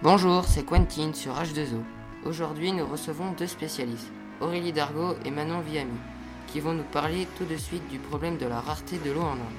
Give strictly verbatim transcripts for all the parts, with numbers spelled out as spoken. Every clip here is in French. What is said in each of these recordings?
Bonjour, c'est Quentin sur H deux O. Aujourd'hui, nous recevons deux spécialistes, Aurélie Dargaud et Manon Viamy, qui vont nous parler tout de suite du problème de la rareté de l'eau en Inde.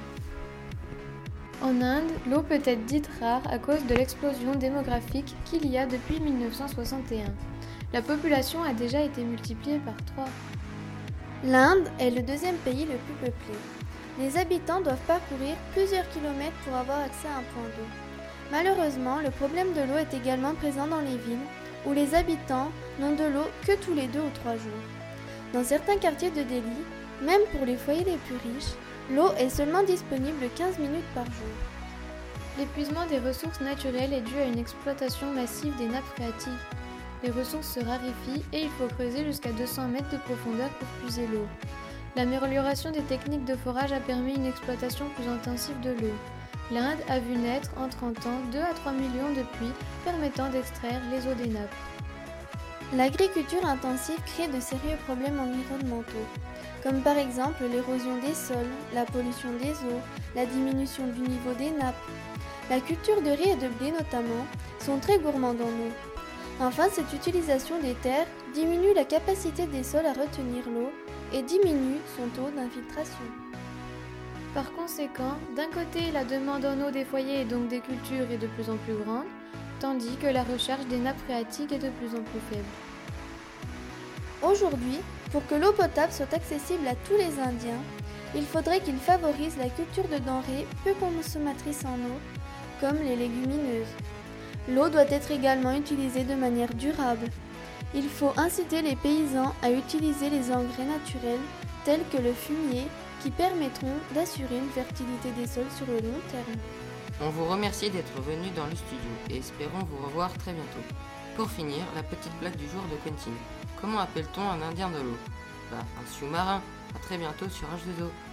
En Inde, l'eau peut être dite rare à cause de l'explosion démographique qu'il y a depuis mille neuf cent soixante et un. La population a déjà été multipliée par trois. L'Inde est le deuxième pays le plus peuplé. Les habitants doivent parcourir plusieurs kilomètres pour avoir accès à un point d'eau. Malheureusement, le problème de l'eau est également présent dans les villes, où les habitants n'ont de l'eau que tous les deux ou trois jours. Dans certains quartiers de Delhi, même pour les foyers les plus riches, l'eau est seulement disponible quinze minutes par jour. L'épuisement des ressources naturelles est dû à une exploitation massive des nappes phréatiques. Les ressources se raréfient et il faut creuser jusqu'à deux cents mètres de profondeur pour puiser l'eau. L'amélioration des techniques de forage a permis une exploitation plus intensive de l'eau. L'Inde a vu naître en trente ans deux à trois millions de puits permettant d'extraire les eaux des nappes. L'agriculture intensive crée de sérieux problèmes environnementaux, comme par exemple l'érosion des sols, la pollution des eaux, la diminution du niveau des nappes. La culture de riz et de blé notamment sont très gourmandes en eau. Enfin, cette utilisation des terres diminue la capacité des sols à retenir l'eau et diminue son taux d'infiltration. Par conséquent, d'un côté, la demande en eau des foyers et donc des cultures est de plus en plus grande, tandis que la recherche des nappes phréatiques est de plus en plus faible. Aujourd'hui, pour que l'eau potable soit accessible à tous les Indiens, il faudrait qu'ils favorisent la culture de denrées peu consommatrices en eau, comme les légumineuses. L'eau doit être également utilisée de manière durable. Il faut inciter les paysans à utiliser les engrais naturels tels que le fumier qui permettront d'assurer une fertilité des sols sur le long terme. On vous remercie d'être venu dans le studio et espérons vous revoir très bientôt. Pour finir, la petite blague du jour de Quentin. Comment appelle-t-on un Indien de l'eau ? Bah, un sous-marin. À très bientôt sur H deux O.